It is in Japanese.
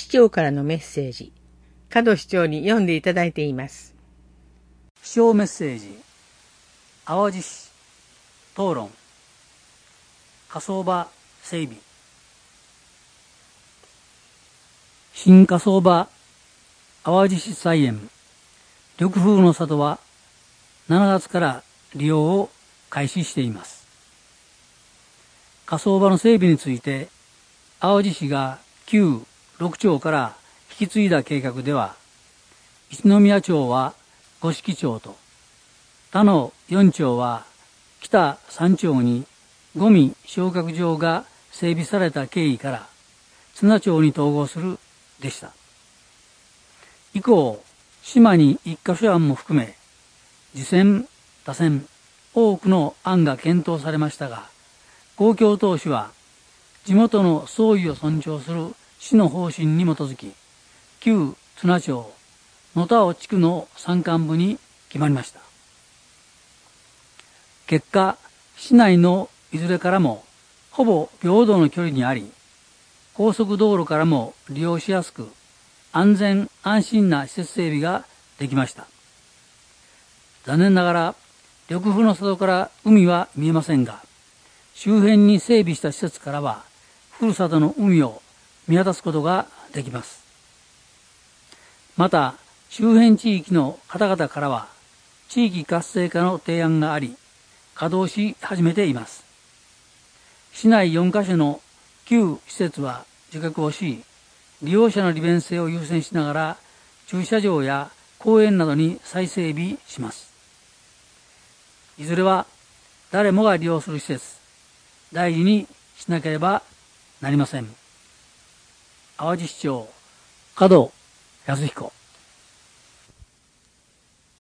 市長からのメッセージ、門市長に読んでいただいています。 市長メッセージ、淡路市討論、火葬場整備。新火葬場淡路市菜園緑風の里は7月から利用を開始しています。火葬場の整備について淡路市が旧6町から引き継いだ計画では、一宮町は五色町と他の4町は北3町にゴミ焼却場が整備された経緯から綱町に統合するでした。以降、島に1カ所案も含め次戦他戦多くの案が検討されましたが、公共投資は地元の総意を尊重する市の方針に基づき、旧綱町野田尾地区の山間部に決まりました。結果、市内のいずれからもほぼ平等の距離にあり、高速道路からも利用しやすく、安全安心な施設整備ができました。残念ながら、緑風の里から海は見えませんが、周辺に整備した施設からは、ふるさとの海を見渡すことができます。また、周辺地域の方々からは、地域活性化の提案があり、稼働し始めています。市内4カ所の旧施設は受諾をし、利用者の利便性を優先しながら、駐車場や公園などに再整備します。いずれは誰もが利用する施設、大事にしなければなりません。淡路市長、門康彦。